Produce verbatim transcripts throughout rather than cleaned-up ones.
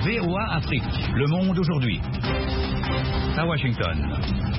V O A Afrique, le monde aujourd'hui. À Washington.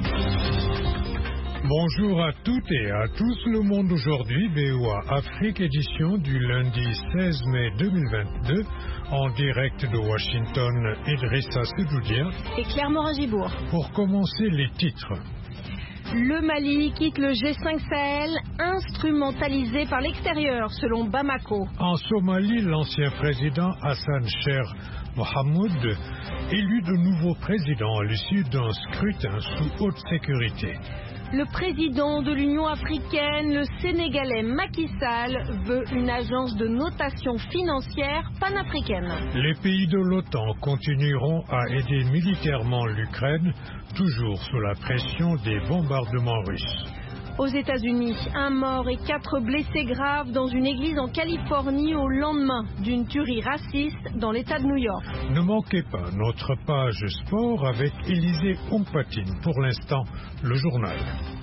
Bonjour à toutes et à tous, le monde aujourd'hui, V O A Afrique, édition du lundi seize mai deux mille vingt-deux, en direct de Washington, Idrissa Sedoudia et Claire Morin-Gibourg. Pour commencer, les titres. Le Mali quitte le G cinq Sahel, instrumentalisé par l'extérieur, selon Bamako. En Somalie, l'ancien président Hassan Cheikh Mohamud élu de nouveau président à l'issue d'un scrutin sous haute sécurité. Le président de l'Union africaine, le Sénégalais Macky Sall, veut une agence de notation financière panafricaine. Les pays de l'OTAN continueront à aider militairement l'Ukraine, toujours sous la pression des bombardements russes. Aux États-Unis, un mort et quatre blessés graves dans une église en Californie au lendemain d'une tuerie raciste dans l'État de New York. Ne manquez pas notre page sport avec Élisée Ompatine. Pour l'instant, le journal.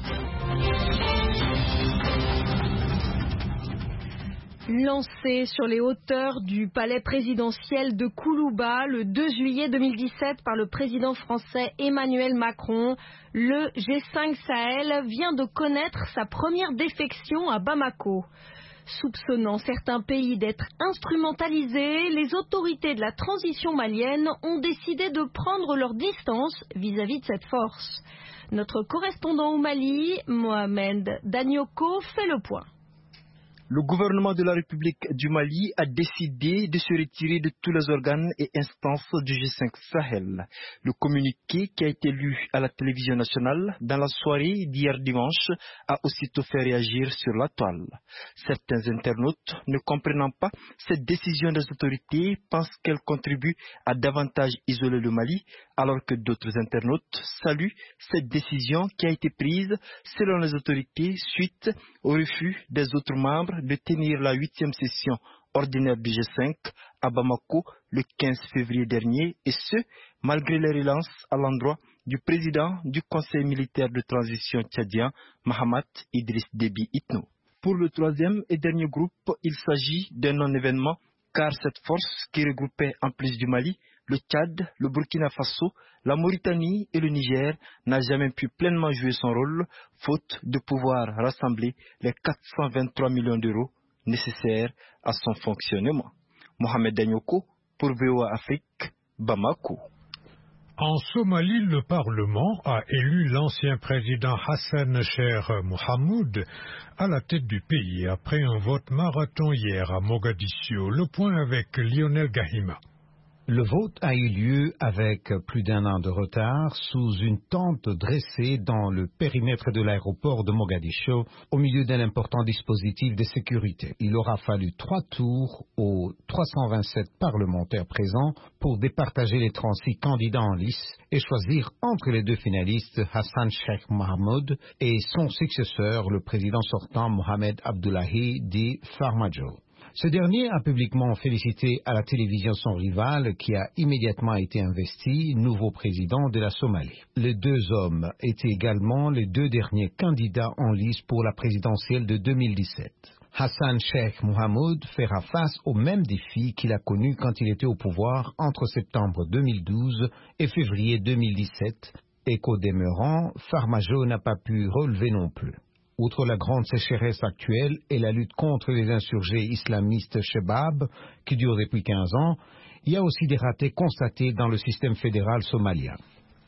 Lancé sur les hauteurs du palais présidentiel de Koulouba le deux juillet deux mille dix-sept par le président français Emmanuel Macron, le G cinq Sahel vient de connaître sa première défection à Bamako. Soupçonnant certains pays d'être instrumentalisés, les autorités de la transition malienne ont décidé de prendre leur distance vis-à-vis de cette force. Notre correspondant au Mali, Mohamed Danyoko, fait le point. Le gouvernement de la République du Mali a décidé de se retirer de tous les organes et instances du G cinq Sahel. Le communiqué qui a été lu à la télévision nationale dans la soirée d'hier dimanche a aussitôt fait réagir sur la toile. Certains internautes, ne comprenant pas cette décision des autorités, pensent qu'elle contribue à davantage isoler le Mali, alors que d'autres internautes saluent cette décision qui a été prise selon les autorités suite au refus des autres membres de tenir la huitième session ordinaire du G cinq à Bamako le quinze février dernier, et ce, malgré les relances à l'endroit du président du Conseil militaire de transition tchadien, Mahamat Idriss Déby Itno. Pour le troisième et dernier groupe, il s'agit d'un non-événement, car cette force qui regroupait en plus du Mali, le Tchad, le Burkina Faso, la Mauritanie et le Niger n'a jamais pu pleinement jouer son rôle, faute de pouvoir rassembler les quatre cent vingt-trois millions d'euros nécessaires à son fonctionnement. Mohamed Danyoko pour V O A Afrique, Bamako. En Somalie, le Parlement a élu l'ancien président Hassan Cheikh Mohamud à la tête du pays après un vote marathon hier à Mogadiscio. Le point avec Lionel Gahima. Le vote a eu lieu avec plus d'un an de retard sous une tente dressée dans le périmètre de l'aéroport de Mogadiscio au milieu d'un important dispositif de sécurité. Il aura fallu trois tours aux trois cent vingt-sept parlementaires présents pour départager les trente-six candidats en lice et choisir entre les deux finalistes Hassan Cheikh Mohamud et son successeur, le président sortant Mohamed Abdullahi dit Farmajo. Ce dernier a publiquement félicité à la télévision son rival qui a immédiatement été investi nouveau président de la Somalie. Les deux hommes étaient également les deux derniers candidats en lice pour la présidentielle de deux mille dix-sept. Hassan Cheikh Mohamud fera face au même défi qu'il a connu quand il était au pouvoir entre septembre deux mille douze et février deux mille dix-sept et qu'au demeurant, Farmajo n'a pas pu relever non plus. Outre la grande sécheresse actuelle et la lutte contre les insurgés islamistes Shebab, qui dure depuis quinze ans, il y a aussi des ratés constatés dans le système fédéral somalien.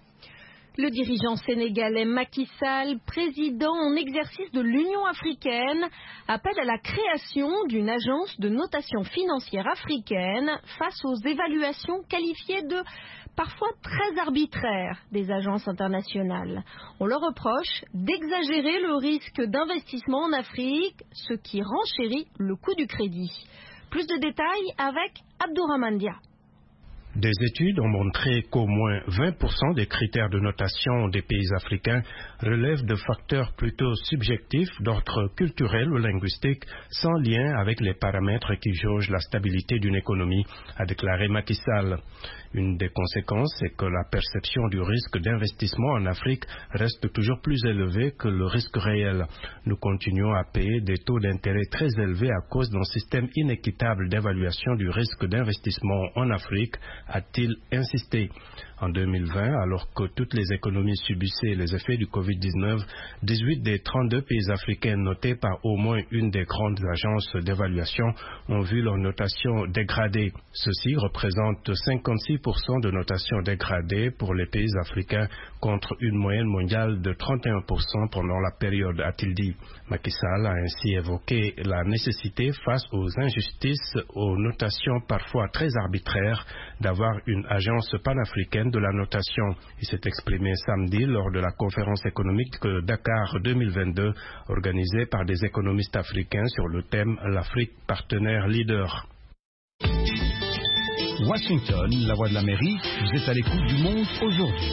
Le dirigeant sénégalais Macky Sall, président en exercice de l'Union africaine, appelle à la création d'une agence de notation financière africaine face aux évaluations qualifiées de parfois très arbitraires des agences internationales. On leur reproche d'exagérer le risque d'investissement en Afrique, ce qui renchérit le coût du crédit. Plus de détails avec Abdourahmane Dia. Des études ont montré qu'au moins vingt pour cent des critères de notation des pays africains relèvent de facteurs plutôt subjectifs d'ordre culturel ou linguistique, sans lien avec les paramètres qui jaugent la stabilité d'une économie, a déclaré Macky Sall. Une des conséquences est que la perception du risque d'investissement en Afrique reste toujours plus élevée que le risque réel. Nous continuons à payer des taux d'intérêt très élevés à cause d'un système inéquitable d'évaluation du risque d'investissement en Afrique, a-t-il insisté. En deux mille vingt, alors que toutes les économies subissaient les effets du covid dix-neuf, dix-huit des trente-deux pays africains notés par au moins une des grandes agences d'évaluation ont vu leur notation dégradée. Ceci représente cinquante-six pour cent de notation dégradée pour les pays africains contre une moyenne mondiale de trente et un pour cent pendant la période, a-t-il dit. Macky Sall a ainsi évoqué la nécessité face aux injustices, aux notations parfois très arbitraires, d'avoir une agence panafricaine de la notation. Il s'est exprimé samedi lors de la conférence économique Dakar deux mille vingt-deux organisée par des économistes africains sur le thème l'Afrique partenaire leader. Washington, la voix de l'Amérique, vous êtes à l'écoute du monde aujourd'hui.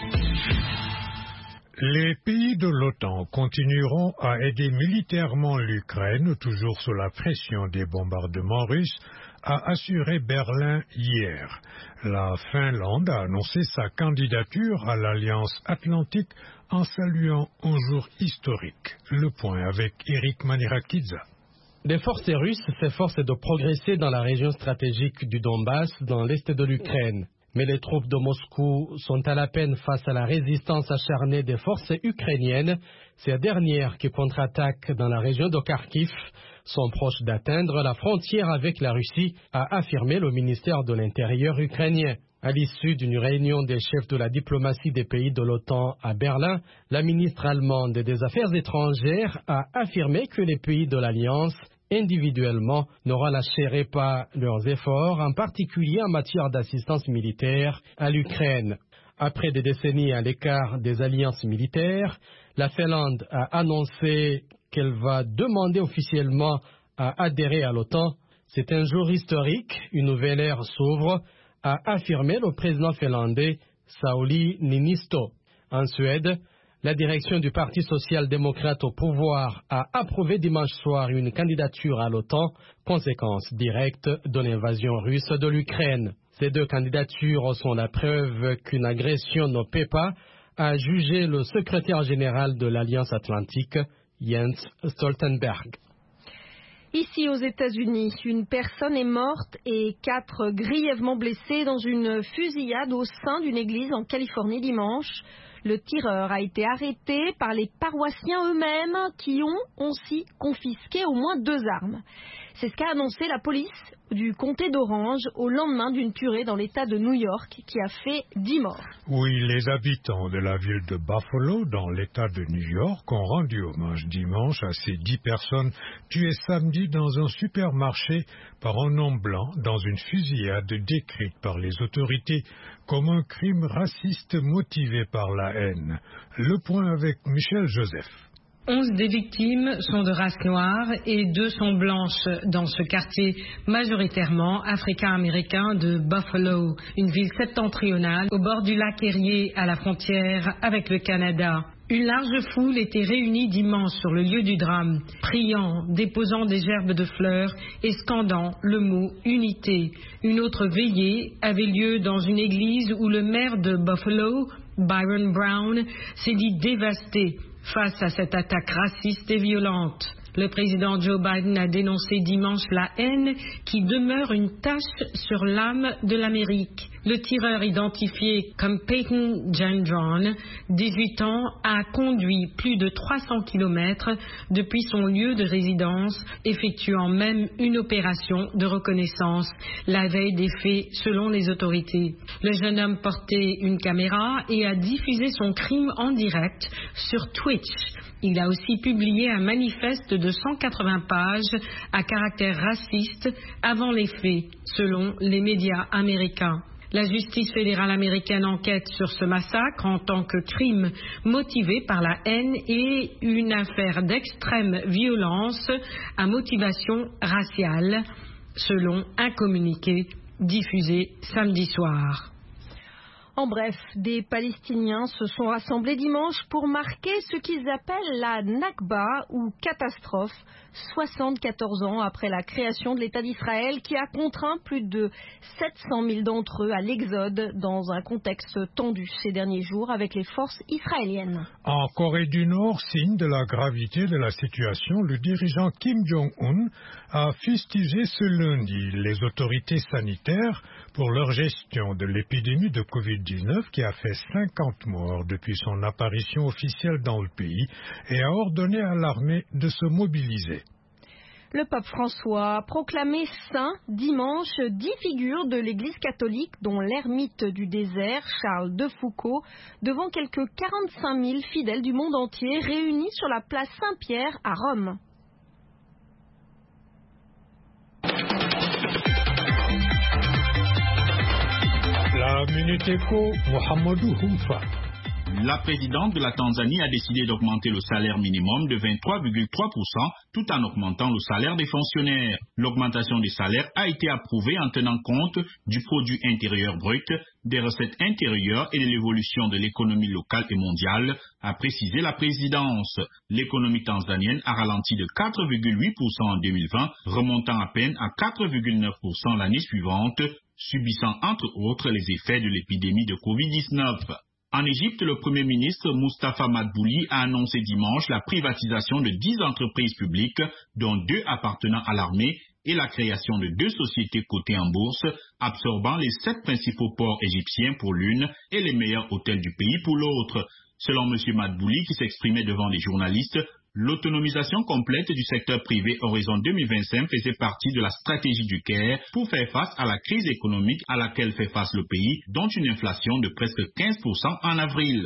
Les pays de l'OTAN continueront à aider militairement l'Ukraine, toujours sous la pression des bombardements russes, a assuré Berlin hier. La Finlande a annoncé sa candidature à l'Alliance Atlantique en saluant un jour historique. Le point avec Eric Manirakidze. Les forces russes s'efforcent de progresser dans la région stratégique du Donbass, dans l'est de l'Ukraine. Mais les troupes de Moscou sont à la peine face à la résistance acharnée des forces ukrainiennes. Ces dernières qui contre-attaquent dans la région de Kharkiv sont proches d'atteindre la frontière avec la Russie, a affirmé le ministère de l'Intérieur ukrainien. À l'issue d'une réunion des chefs de la diplomatie des pays de l'OTAN à Berlin, la ministre allemande des Affaires étrangères a affirmé que les pays de l'Alliance individuellement ne relâcheraient pas leurs efforts, en particulier en matière d'assistance militaire à l'Ukraine. Après des décennies à l'écart des alliances militaires, la Finlande a annoncé qu'elle va demander officiellement à adhérer à l'OTAN. C'est un jour historique, une nouvelle ère s'ouvre, a affirmé le président finlandais Sauli Niinisto. En Suède, la direction du Parti social-démocrate au pouvoir a approuvé dimanche soir une candidature à l'OTAN, conséquence directe de l'invasion russe de l'Ukraine. Ces deux candidatures sont la preuve qu'une agression ne paie pas, a jugé le secrétaire général de l'Alliance Atlantique, Jens Stoltenberg. Ici aux États-Unis, une personne est morte et quatre grièvement blessés dans une fusillade au sein d'une église en Californie dimanche. Le tireur a été arrêté par les paroissiens eux-mêmes qui ont aussi confisqué au moins deux armes. C'est ce qu'a annoncé la police du comté d'Orange au lendemain d'une tuerie dans l'État de New York qui a fait dix morts. Oui, les habitants de la ville de Buffalo, dans l'État de New York, ont rendu hommage dimanche à ces dix personnes tuées samedi dans un supermarché par un homme blanc dans une fusillade décrite par les autorités comme un crime raciste motivé par la haine. Le point avec Michel Joseph. Onze des victimes sont de race noire et deux sont blanches dans ce quartier majoritairement africain-américain de Buffalo, une ville septentrionale au bord du lac Erie à la frontière avec le Canada. Une large foule était réunie dimanche sur le lieu du drame, priant, déposant des gerbes de fleurs et scandant le mot « unité ». Une autre veillée avait lieu dans une église où le maire de Buffalo, Byron Brown, s'est dit dévasté face à cette attaque raciste et violente. Le président Joe Biden a dénoncé dimanche la haine qui demeure une tache sur l'âme de l'Amérique. Le tireur identifié comme Peyton Gendron, dix-huit ans, a conduit plus de trois cents kilomètres depuis son lieu de résidence, effectuant même une opération de reconnaissance la veille des faits selon les autorités. Le jeune homme portait une caméra et a diffusé son crime en direct sur Twitch. Il a aussi publié un manifeste de cent quatre-vingts pages à caractère raciste avant les faits, selon les médias américains. La justice fédérale américaine enquête sur ce massacre en tant que crime motivé par la haine et une affaire d'extrême violence à motivation raciale, selon un communiqué diffusé samedi soir. En bref, des Palestiniens se sont rassemblés dimanche pour marquer ce qu'ils appellent la Nakba ou catastrophe soixante-quatorze ans après la création de l'État d'Israël qui a contraint plus de sept cent mille d'entre eux à l'exode dans un contexte tendu ces derniers jours avec les forces israéliennes. En Corée du Nord, signe de la gravité de la situation, le dirigeant Kim Jong-un a fustigé ce lundi les autorités sanitaires pour leur gestion de l'épidémie de covid dix-neuf qui a fait cinquante morts depuis son apparition officielle dans le pays et a ordonné à l'armée de se mobiliser. Le pape François a proclamé saint dimanche dix figures de l'Église catholique, dont l'ermite du désert, Charles de Foucault, devant quelques quarante-cinq mille fidèles du monde entier réunis sur la place Saint-Pierre à Rome. La Minute Éco, Mohamedou Houfa. La présidente de la Tanzanie a décidé d'augmenter le salaire minimum de vingt-trois virgule trois pour cent tout en augmentant le salaire des fonctionnaires. L'augmentation des salaires a été approuvée en tenant compte du produit intérieur brut, des recettes intérieures et de l'évolution de l'économie locale et mondiale, a précisé la présidence. L'économie tanzanienne a ralenti de quatre virgule huit pour cent en deux mille vingt, remontant à peine à quatre virgule neuf pour cent l'année suivante, subissant entre autres les effets de l'épidémie de covid dix-neuf. En Égypte, le Premier ministre Moustapha Madbouli a annoncé dimanche la privatisation de dix entreprises publiques, dont deux appartenant à l'armée, et la création de deux sociétés cotées en bourse, absorbant les sept principaux ports égyptiens pour l'une et les meilleurs hôtels du pays pour l'autre. Selon M. Madbouli, qui s'exprimait devant les journalistes, l'autonomisation complète du secteur privé horizon deux mille vingt-cinq faisait partie de la stratégie du Caire pour faire face à la crise économique à laquelle fait face le pays, dont une inflation de presque quinze pour cent en avril.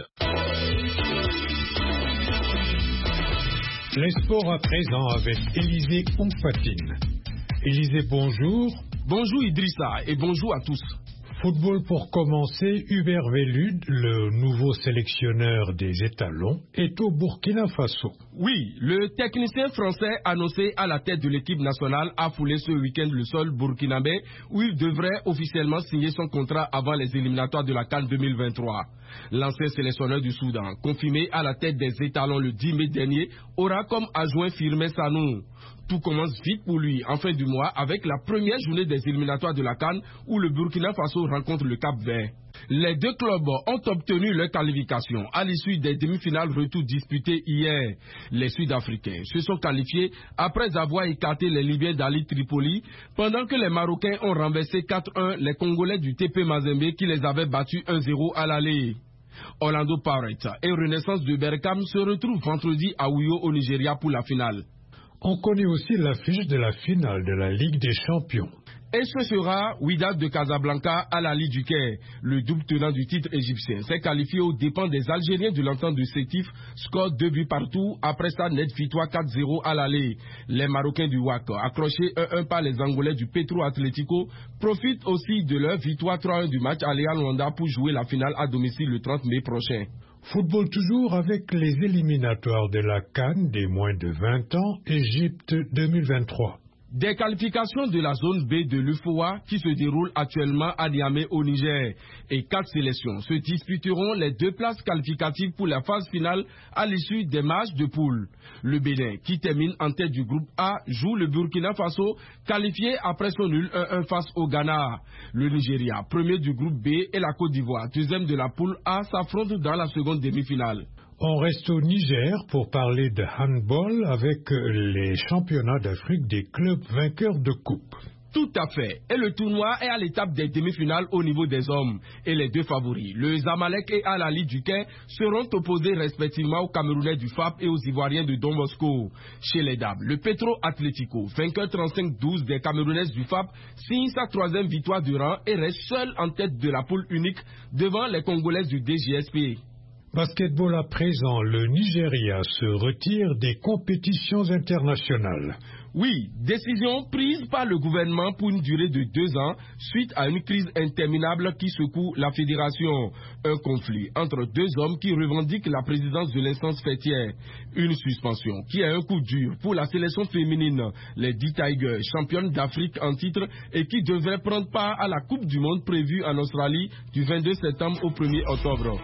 Les sports à présent avec Élisée Oumfatine. Élisée, bonjour. Bonjour Idrissa et bonjour à tous. Football pour commencer, Hubert Velud, le nouveau sélectionneur des étalons, est au Burkina Faso. Oui, le technicien français annoncé à la tête de l'équipe nationale a foulé ce week-end le sol burkinabé où il devrait officiellement signer son contrat avant les éliminatoires de la CAN deux mille vingt-trois. L'ancien sélectionneur du Soudan, confirmé à la tête des étalons le dix mai dernier, aura comme adjoint Firmin Sanou. Tout commence vite pour lui en fin du mois avec la première journée des éliminatoires de la CAN où le Burkina Faso rencontre le Cap-Vert. Les deux clubs ont obtenu leur qualification à l'issue des demi-finales retour disputées hier. Les Sud-Africains se sont qualifiés après avoir écarté les Libyens d'Ali Tripoli, pendant que les Marocains ont renversé quatre un les Congolais du T P Mazembe qui les avaient battus un zéro à l'aller. Orlando Pirates et Renaissance de Berkane se retrouvent vendredi à Uyo au Nigeria pour la finale. On connaît aussi l'affiche de la finale de la Ligue des Champions. Et ce sera Wydad de Casablanca à la Ligue du Caire. Le double tenant du titre égyptien s'est qualifié aux dépens des Algériens de l'entente de Sétif, score deux buts partout après sa nette victoire quatre zéro à l'aller. Les Marocains du W A C, accrochés un un par les Angolais du Petro Atlético, profitent aussi de leur victoire trois un du match aller à Luanda pour jouer la finale à domicile le trente mai prochain. Football toujours avec les éliminatoires de la CAN des moins de vingt ans, Égypte deux mille vingt-trois. Des qualifications de la zone B de l'U F O A qui se déroulent actuellement à Niamey au Niger. Et quatre sélections se disputeront les deux places qualificatives pour la phase finale à l'issue des matchs de poule. Le Bénin, qui termine en tête du groupe A, joue le Burkina Faso, qualifié après son nul un un face au Ghana. Le Nigeria, premier du groupe B, et la Côte d'Ivoire, deuxième de la poule A, s'affrontent dans la seconde demi-finale. On reste au Niger pour parler de handball avec les championnats d'Afrique des clubs vainqueurs de coupe. Tout à fait. Et le tournoi est à l'étape des demi-finales au niveau des hommes. Et les deux favoris, le Zamalek et Al Ahly du Caire, seront opposés respectivement aux Camerounais du F A P et aux Ivoiriens de Don Bosco. Chez les dames, le Petro Atlético, vainqueur trente-cinq douze des Camerounaises du F A P, signe sa troisième victoire du rang et reste seul en tête de la poule unique devant les Congolaises du D G S P. Basketball à présent, le Nigeria se retire des compétitions internationales. Oui, décision prise par le gouvernement pour une durée de deux ans suite à une crise interminable qui secoue la fédération. Un conflit entre deux hommes qui revendiquent la présidence de l'instance fêtière. Une suspension qui a un coup dur pour la sélection féminine, les D Tigers, championnes d'Afrique en titre et qui devraient prendre part à la Coupe du Monde prévue en Australie du vingt-deux septembre au premier octobre.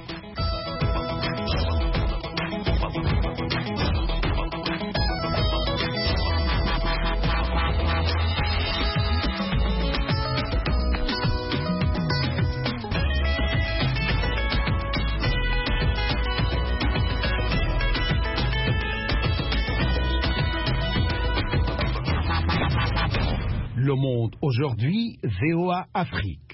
Le Monde aujourd'hui, V O A Afrique.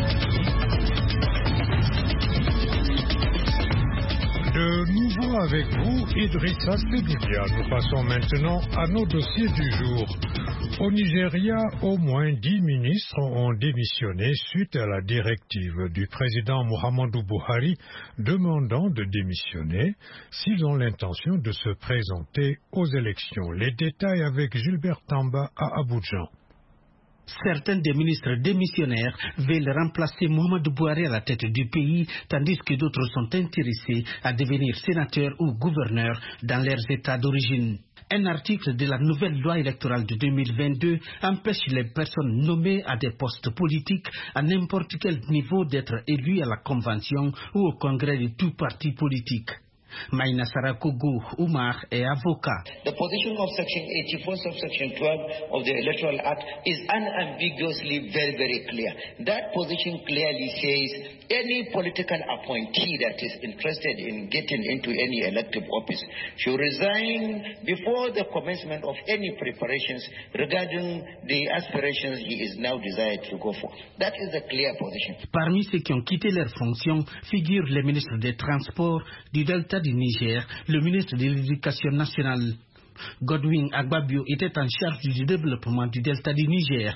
De nouveau avec vous, Idrissa Sedoudia. Nous passons maintenant à nos dossiers du jour. Au Nigeria, au moins dix ministres ont démissionné suite à la directive du président Muhammadu Buhari demandant de démissionner s'ils ont l'intention de se présenter aux élections. Les détails avec Gilbert Tamba à Abidjan. Certains des ministres démissionnaires veulent remplacer Muhammadu Buhari à la tête du pays, tandis que d'autres sont intéressés à devenir sénateurs ou gouverneurs dans leurs États d'origine. Un article de la nouvelle loi électorale de deux mille vingt-deux empêche les personnes nommées à des postes politiques à n'importe quel niveau d'être élues à la convention ou au congrès de tout parti politique. Maïna Sarakogo Oumar est avocat. The position of section eighty-four subsection twelve of the Electoral Act is unambiguously very very clear. That position clearly says any political appointee that is interested in getting into any elective office should resign before the commencement of any preparations regarding the aspirations he is now desired to go for. That is the clear position. Parmi ceux qui ont quitté leurs fonctions figurent les ministres des Transports, du Delta du Niger, le ministre de l'Éducation nationale. Godwin Agbabio était en charge du développement du Delta du Niger.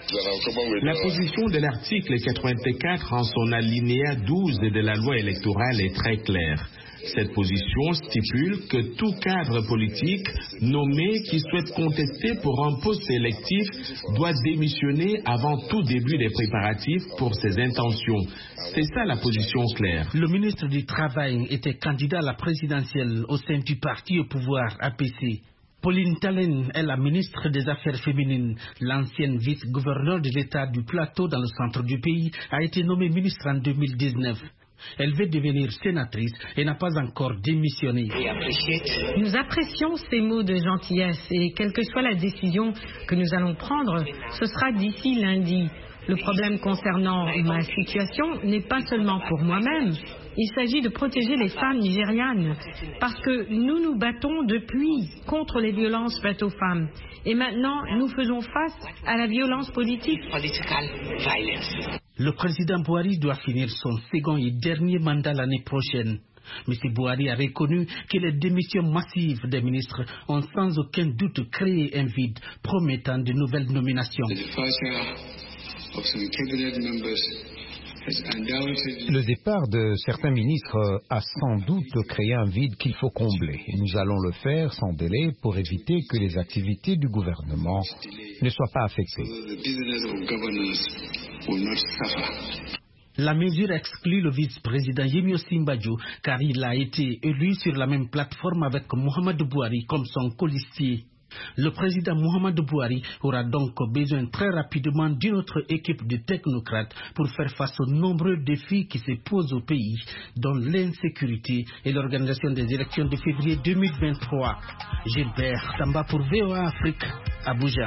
La position de l'article quatre-vingt-quatre en son alinéa douze de la loi électorale est très claire. Cette position stipule que tout cadre politique nommé qui souhaite contester pour un poste électif doit démissionner avant tout début des préparatifs pour ses intentions. C'est ça la position claire. Le ministre du Travail était candidat à la présidentielle au sein du parti au pouvoir A P C. Pauline Talen est la ministre des Affaires féminines. L'ancienne vice-gouverneure de l'État du Plateau dans le centre du pays a été nommée ministre en deux mille dix-neuf. Elle veut devenir sénatrice et n'a pas encore démissionné. Nous apprécions ces mots de gentillesse et quelle que soit la décision que nous allons prendre, ce sera d'ici lundi. Le problème concernant ma situation n'est pas seulement pour moi-même. Il s'agit de protéger les femmes nigérianes parce que nous nous battons depuis contre les violences faites aux femmes. Et maintenant, nous faisons face à la violence politique. Le président Buhari doit finir son second et dernier mandat l'année prochaine. M. Buhari a reconnu que les démissions massives des ministres ont sans aucun doute créé un vide promettant de nouvelles nominations. Le départ de certains ministres a sans doute créé un vide qu'il faut combler. Et nous allons le faire sans délai pour éviter que les activités du gouvernement ne soient pas affectées. La mesure exclut le vice-président Yemi Osinbajo car il a été élu sur la même plateforme avec Muhammadu Buhari comme son colistier. Le président Muhammadu Buhari aura donc besoin très rapidement d'une autre équipe de technocrates pour faire face aux nombreux défis qui se posent au pays, dont l'insécurité et l'organisation des élections de février deux mille vingt-trois. Gilbert Tamba pour V O A Afrique, Abuja.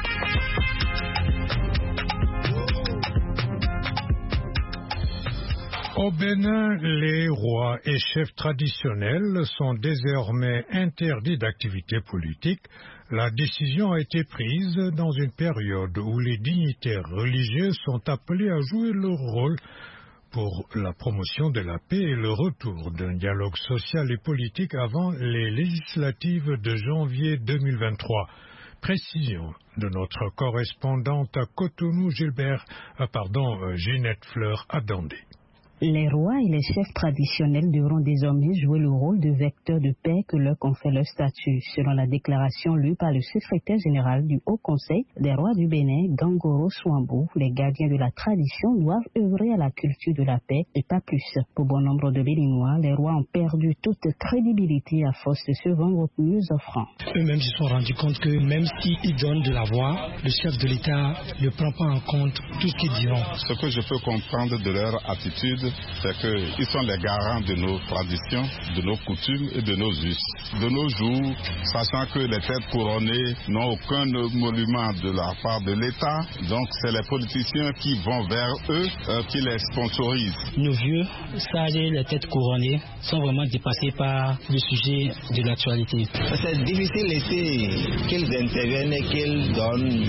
Au Bénin, les rois et chefs traditionnels sont désormais interdits d'activité politique. La décision a été prise dans une période où les dignitaires religieux sont appelés à jouer leur rôle pour la promotion de la paix et le retour d'un dialogue social et politique avant les législatives de janvier deux mille vingt-trois. Précision de notre correspondante à Cotonou, Gilbert, euh, pardon, euh, Ginette Fleur Adandé. Les rois et les chefs traditionnels devront désormais jouer le rôle de vecteurs de paix que leur confère leur statut, selon la déclaration lue par le secrétaire général du Haut Conseil des rois du Bénin, Gangoro Swambou. Les gardiens de la tradition doivent œuvrer à la culture de la paix et pas plus. Pour bon nombre de Béninois, les rois ont perdu toute crédibilité à force de se vendre mieux offrant. Eux-mêmes se sont rendus compte que même s'ils donnent de la voix, le chef de l'État ne prend pas en compte tout ce qu'ils diront. Ce que je peux comprendre de leur attitude, c'est qu'ils sont les garants de nos traditions, de nos coutumes et de nos us. De nos jours, sachant que les têtes couronnées n'ont aucun monument de la part de l'État, donc c'est les politiciens qui vont vers eux, euh, qui les sponsorisent. Nos vieux, sages et les têtes couronnées sont vraiment dépassés par le sujet de l'actualité. C'est difficile ici qu'ils interviennent et qu'ils donnent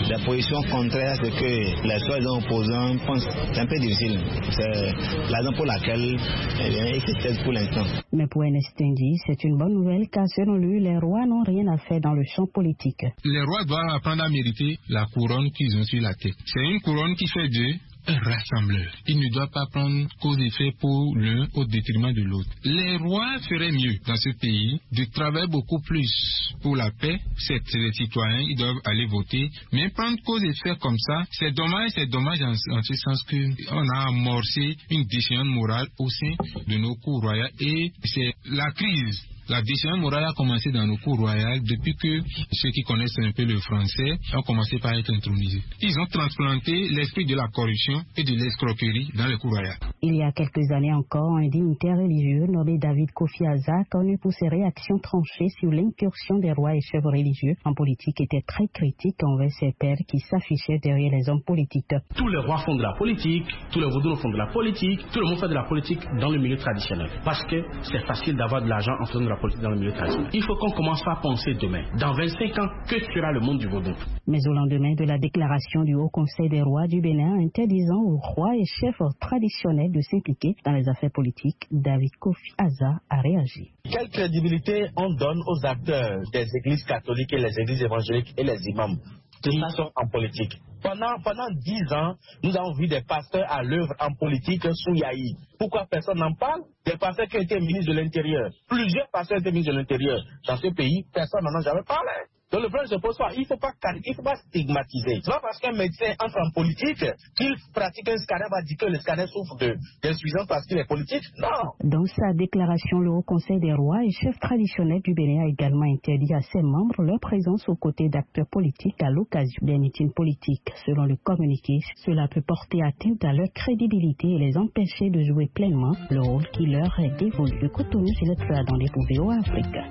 la position contraire, c'est que les soi-disant opposants pensent que c'est un peu difficile. C'est la raison pour laquelle eh, ils se taisent pour l'instant. Mais pour Ernest Ndi, c'est une bonne nouvelle car selon lui, les rois n'ont rien à faire dans le champ politique. Les rois doivent apprendre à mériter la couronne qu'ils ont sur la tête. C'est une couronne qui fait d'eux un rassembleur. Ils ne doivent pas prendre cause et effet pour l'un au détriment de l'autre. Les rois feraient mieux dans ce pays de travailler beaucoup plus pour la paix. C'est les citoyens, ils doivent aller voter. Mais prendre cause et effet comme ça, c'est dommage, c'est dommage en, en ce sens qu'on a amorcé une décision morale au sein de nos cours royales et c'est la crise. La décision morale a commencé dans nos cours royales depuis que ceux qui connaissent un peu le français ont commencé par être intronisés. Ils ont transplanté l'esprit de la corruption et de l'escroquerie dans les cours royales. Il y a quelques années encore, un dignitaire religieux nommé David Kofi Aza, connu pour ses réactions tranchées sur l'incursion des rois et chefs religieux en politique, était très critique envers ses pairs qui s'affichaient derrière les hommes politiques. Tous les rois font de la politique, tous les vaudous font de la politique, tout le monde fait de la politique dans le milieu traditionnel. Parce que c'est facile d'avoir de l'argent en faisant de la politique dans le milieu traditionnel. Il faut qu'on commence à penser demain. Dans vingt-cinq ans, que sera le monde du vaudou? Mais au lendemain de la déclaration du Haut Conseil des rois du Bénin interdisant aux rois et chefs traditionnels de s'impliquer dans les affaires politiques, David Kofi Aza a réagi. Quelle crédibilité on donne aux acteurs des églises catholiques et les églises évangéliques et les imams qui sont en politique? Pendant, pendant dix ans, nous avons vu des pasteurs à l'œuvre en politique sous Yahi. Pourquoi personne n'en parle? Des pasteurs qui ont été ministres de l'Intérieur. Plusieurs pasteurs ont été ministres de l'Intérieur. Dans ce pays, personne n'en a jamais parlé. Donc le problème se pose pas. Il ne faut pas, il faut pas stigmatiser. C'est pas parce qu'un médecin entre en politique qu'il pratique un scanner va dire que le scanner souffre d'insuffisance parce qu'il est politique. Non. Dans sa déclaration, le Haut Conseil des rois et chefs traditionnels du Bénin a également interdit à ses membres leur présence aux côtés d'acteurs politiques à l'occasion des meetings politiques. Selon le communiqué, cela peut porter atteinte à leur crédibilité et les empêcher de jouer pleinement le rôle qui leur est dévolu. De Cotonou, c'est le plat dans les V O A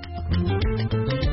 Afrique.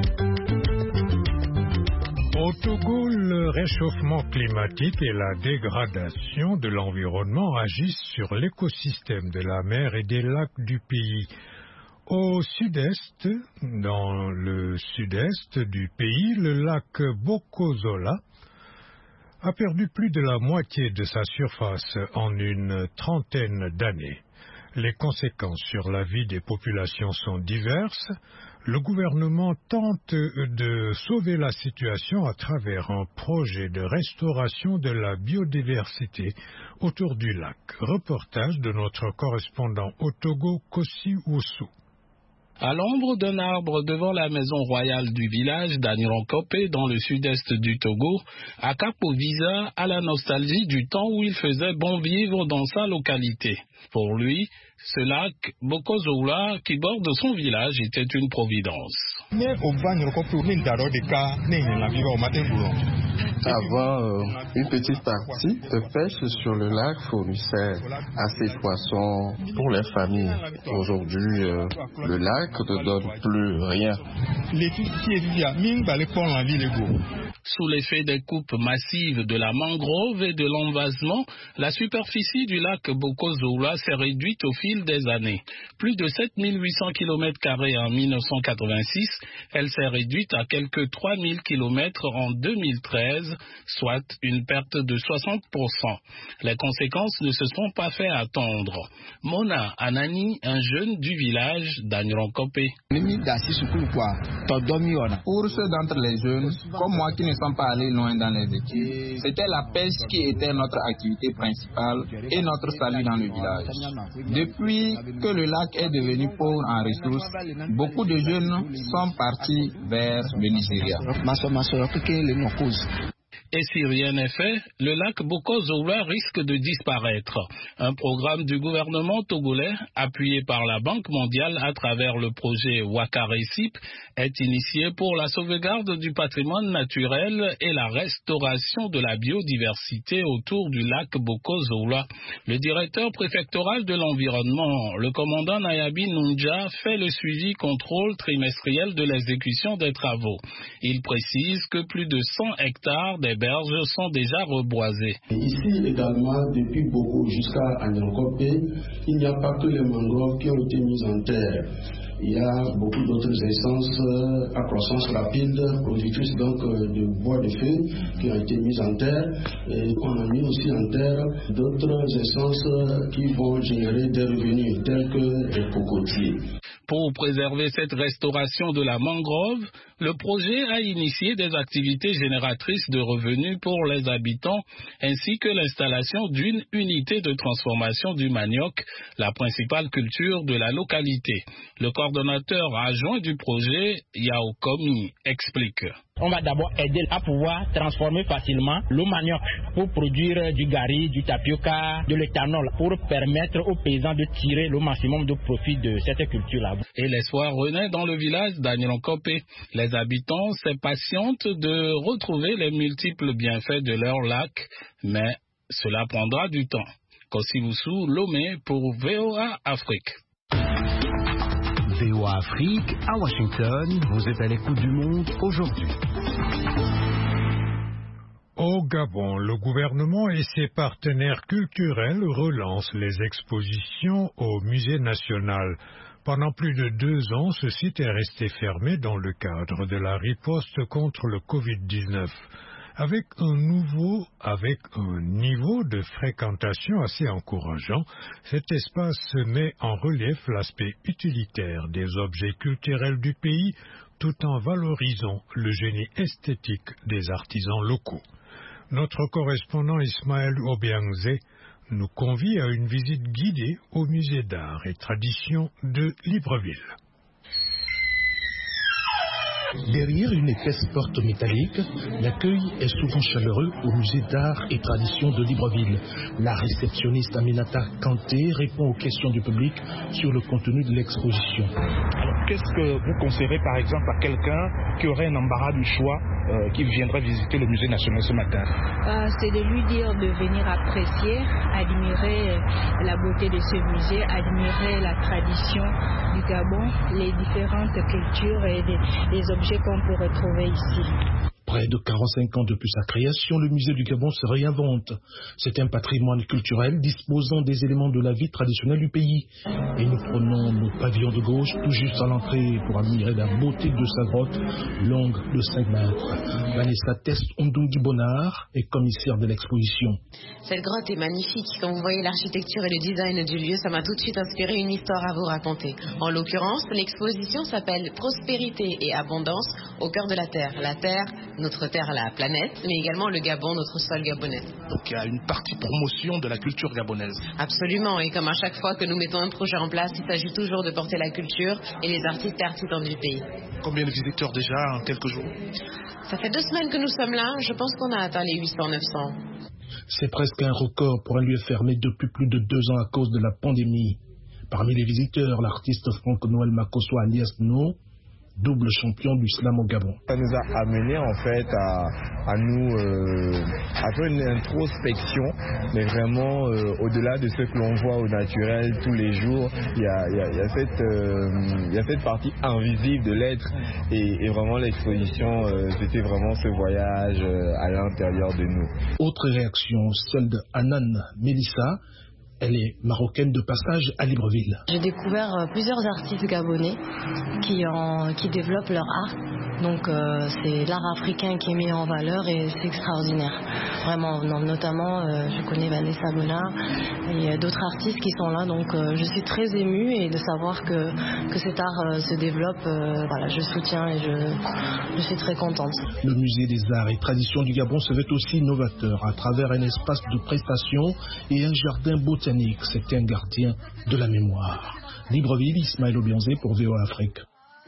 Au Togo, le réchauffement climatique et la dégradation de l'environnement agissent sur l'écosystème de la mer et des lacs du pays. Au sud-est, dans le sud-est du pays, le lac Bokozola a perdu plus de la moitié de sa surface en une trentaine d'années. Les conséquences sur la vie des populations sont diverses. Le gouvernement tente de sauver la situation à travers un projet de restauration de la biodiversité autour du lac. Reportage de notre correspondant au Togo, Kossi Oussou. À l'ombre d'un arbre devant la maison royale du village d'Anironkopé dans le sud-est du Togo, Akapo Visa a la nostalgie du temps où il faisait bon vivre dans sa localité. Pour lui, ce lac Bokozola qui borde son village était une providence. Avant, euh, une petite partie de pêche sur le lac fournissait assez de poissons pour les familles. Aujourd'hui, euh, le lac ne donne plus rien. Sous l'effet des coupes massives de la mangrove et de l'envasement, la superficie du lac Bokozola s'est réduite au fil des années. Plus de sept mille huit cents kilomètres carrés en mille neuf cent quatre-vingt-six, elle s'est réduite à quelques trois mille kilomètres en deux mille treize, soit une perte de soixante pour cent. Les conséquences ne se sont pas fait attendre. Mona Anani, un jeune du village d'Anironkopé. Pour ceux d'entre les jeunes, comme moi qui ne sont pas allés loin dans les études, c'était la pêche qui était notre activité principale et notre salut dans le village. Depuis que le lac est devenu pauvre en ressources, beaucoup de jeunes sont partis vers le Nigeria. Et si rien n'est fait, le lac Bokozola risque de disparaître. Un programme du gouvernement togolais, appuyé par la Banque mondiale à travers le projet Wakaresip, est initié pour la sauvegarde du patrimoine naturel et la restauration de la biodiversité autour du lac Bokozola. Le directeur préfectoral de l'environnement, le commandant Nayabi Nunja, fait le suivi contrôle trimestriel de l'exécution des travaux. Il précise que plus de cent hectares des berges sont déjà reboisées. Ici également, depuis beaucoup jusqu'à Agnankopé, il n'y a pas que les mangroves qui ont été mises en terre. Il y a beaucoup d'autres essences à croissance rapide, productrices donc de bois de feu qui ont été mises en terre. Et on a mis aussi en terre d'autres essences qui vont générer des revenus tels que les cocotiers. Pour préserver cette restauration de la mangrove, le projet a initié des activités génératrices de revenus pour les habitants, ainsi que l'installation d'une unité de transformation du manioc, la principale culture de la localité. Le coordonnateur adjoint du projet, Yao Komi, explique. On va d'abord aider à pouvoir transformer facilement le manioc pour produire du gari, du tapioca, de l'éthanol, pour permettre aux paysans de tirer le maximum de profit de cette culture-là. Et l'espoir renaît dans le village d'Agnankopé. Les habitants s'impatientent de retrouver les multiples bienfaits de leur lac, mais cela prendra du temps. Kossi-Moussou, Lomé pour V O A Afrique. V O A Afrique, à Washington, vous êtes à l'écoute du monde aujourd'hui. Au Gabon, le gouvernement et ses partenaires culturels relancent les expositions au Musée national. Pendant plus de deux ans, ce site est resté fermé dans le cadre de la riposte contre le covid dix-neuf. Avec un nouveau, avec un niveau de fréquentation assez encourageant, cet espace met en relief l'aspect utilitaire des objets culturels du pays, tout en valorisant le génie esthétique des artisans locaux. Notre correspondant Ismaël Obiangze nous convie à une visite guidée au musée d'art et tradition de Libreville. Derrière une épaisse porte métallique, l'accueil est souvent chaleureux au musée d'art et tradition de Libreville. La réceptionniste Aminata Kanté répond aux questions du public sur le contenu de l'exposition. Alors, qu'est-ce que vous conseillerez par exemple à quelqu'un qui aurait un embarras du choix, euh, qui viendrait visiter le musée national ce matin? euh, C'est de lui dire de venir apprécier, admirer la beauté de ce musée, admirer la tradition du Gabon, les différentes cultures et les, les objets qu'on peut retrouver ici. Près de quarante-cinq ans depuis sa création, le musée du Gabon se réinvente. C'est un patrimoine culturel disposant des éléments de la vie traditionnelle du pays. Et nous prenons nos pavillons de gauche tout juste à l'entrée pour admirer la beauté de sa grotte longue de cinq mètres. Vanessa Test Ondungi Bonnard est commissaire de l'exposition. Cette grotte est magnifique. Quand vous voyez l'architecture et le design du lieu, ça m'a tout de suite inspiré une histoire à vous raconter. En l'occurrence, l'exposition s'appelle Prospérité et abondance au cœur de la terre. La terre, notre terre, la planète, mais également le Gabon, notre sol gabonais. Donc il y a une partie promotion de la culture gabonaise. Absolument, et comme à chaque fois que nous mettons un projet en place, il s'agit toujours de porter la culture et les artistes et artisans du pays. Combien de visiteurs déjà en quelques jours? Ça fait deux semaines que nous sommes là, je pense qu'on a atteint les huit cents neuf cents. C'est presque un record pour un lieu fermé depuis plus de deux ans à cause de la pandémie. Parmi les visiteurs, l'artiste Franck-Noël Makosso alias No, double champion du slam au Gabon. Ça nous a amené en fait à, à nous euh, à faire une introspection, mais vraiment euh, au-delà de ce que l'on voit au naturel tous les jours, il y a, y a, y a, cette, euh, y a cette partie invisible de l'être et, et vraiment l'exposition, euh, c'était vraiment ce voyage euh, à l'intérieur de nous. Autre réaction, celle de Hanan Mélissa. Elle est marocaine de passage à Libreville. J'ai découvert euh, plusieurs artistes gabonais qui, en, qui développent leur art. Donc euh, c'est l'art africain qui est mis en valeur et c'est extraordinaire. Vraiment, non, notamment euh, je connais Vanessa Bonnard et euh, d'autres artistes qui sont là. Donc euh, je suis très émue et de savoir que, que cet art euh, se développe. Euh, voilà, je soutiens et je, je suis très contente. Le musée des arts et traditions du Gabon se veut aussi innovateur à travers un espace de prestation et un jardin botanique. C'est un gardien de la mémoire. Libreville, Ismaël Obiangze pour V O A Afrique.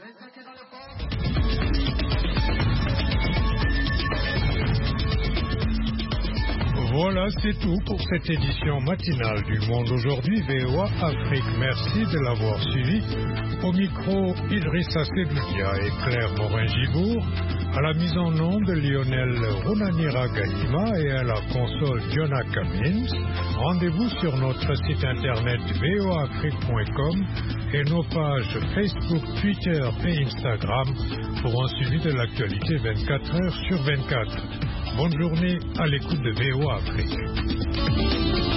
Voilà, c'est tout pour cette édition matinale du Monde aujourd'hui, V O A Afrique. Merci de l'avoir suivi. Au micro, Idrissa Sedoudia et Claire Morin-Gibourg. À la mise en onde, Lionel Runanira Ganima et à la console Jonah Cummins. Rendez-vous sur notre site internet v o a afrique point com et nos pages Facebook, Twitter et Instagram pour un suivi de l'actualité vingt-quatre heures sur vingt-quatre. Bonne journée à l'écoute de V O A Afrique.